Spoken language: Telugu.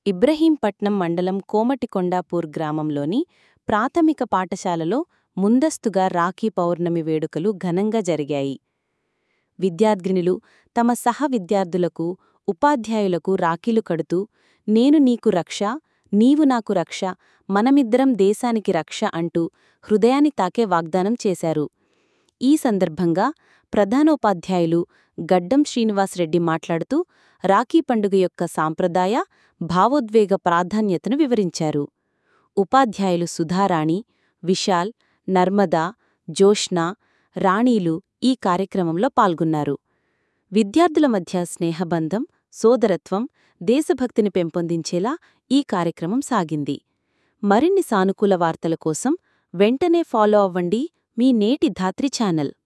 ఇబ్రహీంపట్నం మండలం కోమటికొండాపూర్ గ్రామంలోని ప్రాథమిక పాఠశాలలో ముందస్తుగా రాఖీ పౌర్ణమి వేడుకలు ఘనంగా జరిగాయి. విద్యార్థినులు తమ సహ విద్యార్థులకు, ఉపాధ్యాయులకు రాఖీలు కడుతూ నేను నీకు రక్ష, నీవు నాకు రక్ష, మనమిద్దరం దేశానికి రక్ష అంటూ హృదయాన్ని తాకే వాగ్దానం చేశారు. ఈ సందర్భంగా ప్రధానోపాధ్యాయులు గడ్డం శ్రీనివాసరెడ్డి మాట్లాడుతూ రాఖీ పండుగ యొక్క సాంప్రదాయ, భావోద్వేగ ప్రాధాన్యతను వివరించారు. ఉపాధ్యాయులు సుధారాణి, విశాల్, నర్మదా, జోష్న, రాణీలు ఈ కార్యక్రమంలో పాల్గొన్నారు. విద్యార్థుల మధ్య స్నేహబంధం, సోదరత్వం, దేశభక్తిని పెంపొందించేలా ఈ కార్యక్రమం సాగింది. మరిన్ని సానుకూల వార్తల కోసం వెంటనే ఫాలో అవ్వండి మీ నేటి ధాత్రి ఛానల్.